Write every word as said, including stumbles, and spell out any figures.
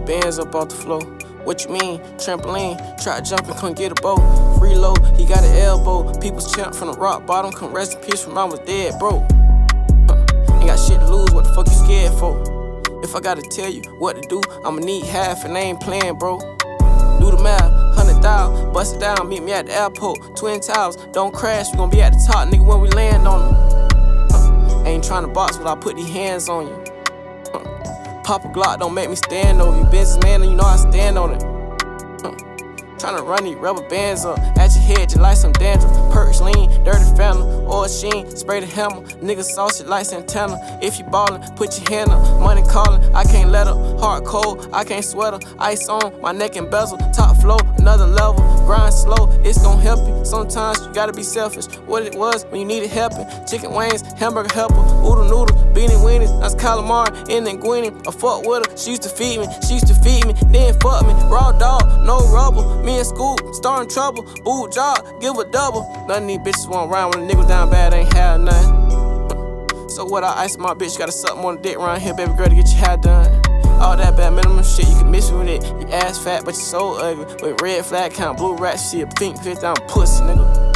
bands up off the floor. What you mean? Trampoline, try jumping, couldn't get a boat. Free low, he got an elbow. People's champ from the rock bottom, come rest in peace from I was dead, bro. Huh. Ain't got shit to lose, what the fuck you scared for? If I gotta tell you what to do, I'ma need half and I ain't playing, bro. Do the math, hundred thousand, bust it down, meet me at the airport. Twin towers, don't crash, we gon' be at the top, nigga, when we land on them. Huh. Ain't tryna box, but I put these hands on you. Pop a Glock, don't make me stand over you. Businessman, and you know I stand on it. Huh. Tryna run these rubber bands up at your head, just like some dandruff. Perks lean, dirty phantom, oil sheen, spray the hammer. Niggas sauce it like Santana. If you ballin', put your hand up. Money callin', I can't let up. Hard cold, I can't sweat her. Ice on, my neck and bezel. Top flow, another level. Grind slow, it's gon' help you. Sometimes you gotta be selfish. What it was when you needed helping. Chicken wings, hamburger helper, oodle noodle, beanie weenies. That's calamari, and then Gwynny. I fuck with her, she used to feed me. She used to feed me, then fuck me. Raw dog, no rubber. Me in school, starting trouble. Boot job, give a double. None of these bitches want round when a nigga down bad ain't had nothing. So what, I ice my bitch, gotta suck more dick around here, baby girl, to get your hair done. All that bad minimum shit, you can miss me with it. You ass fat, but you so ugly. With red flag count, blue rat, she a pink fifth down pussy, nigga.